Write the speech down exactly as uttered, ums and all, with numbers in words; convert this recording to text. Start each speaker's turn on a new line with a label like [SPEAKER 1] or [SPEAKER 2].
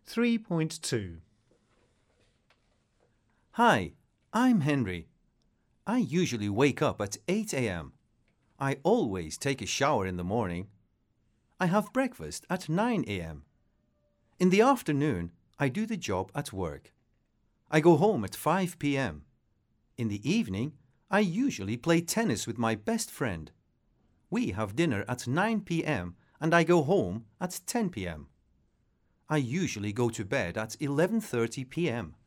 [SPEAKER 1] three point two.
[SPEAKER 2] Hi, I'm Henry. I usually wake up at eight a m. I always take a shower in the morning. I have breakfast at nine a m. In the afternoon, I do the job at work. I go home at five p m. In the evening, I usually play tennis with my best friend. We have dinner at nine p m and I go home at ten p m. I usually go to bed at eleven thirty p m.